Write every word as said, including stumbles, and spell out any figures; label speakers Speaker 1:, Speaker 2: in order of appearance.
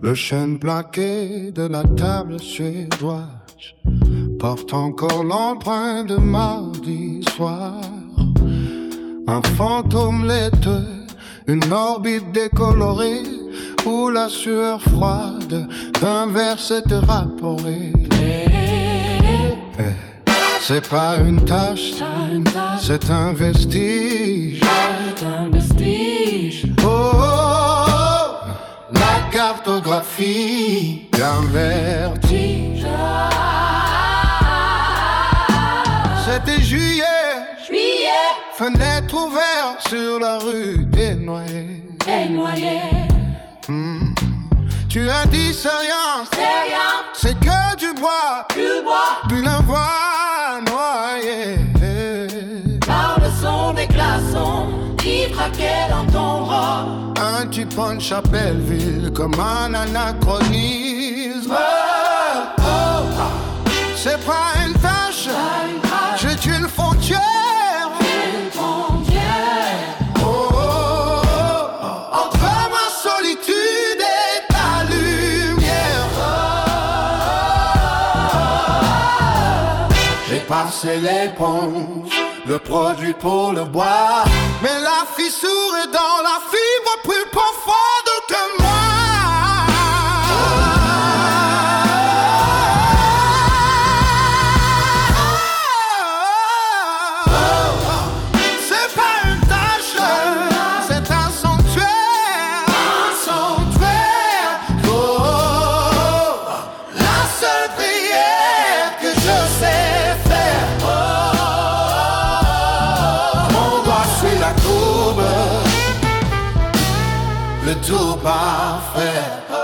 Speaker 1: Le chêne plaqué de la table suédoise porte encore l'empreinte de mardi soir. Un fantôme laiteux, une orbite décolorée où la sueur froide d'un verre s'est évaporée. C'est pas une tache, c'est un vestige. Oh, oh, oh, la cartographie d'un vertige. C'était juillet,
Speaker 2: Juillet,
Speaker 1: fenêtre ouverte sur la rue des Noyers.
Speaker 2: des Noyers.
Speaker 1: Hmm. Tu as dit c'est rien,
Speaker 2: C'est rien,
Speaker 1: c'est que du bois,
Speaker 2: du bois,
Speaker 1: puis la voix noyée.
Speaker 2: par le son des glaçons qui craquaient dans ton bras.
Speaker 1: Un petit punch à Belleville comme un anachronisme. Oh, oh, c'est pas une tâche, j'ai une frontière.
Speaker 2: Une frontière,
Speaker 1: Oh, oh, oh, entre ma solitude et ta lumière. J'ai passé l'éponge, le produit pour le bois, mais la fissure est dans la fibre plus profonde que moi. C'est pas une tâche, c'est un sanctuaire. Un sanctuaire. Oh, oh, oh, la seule prière que je sais faire. Oh, oh, oh, mon doigt suit la courbe, le tout parfait. Oh,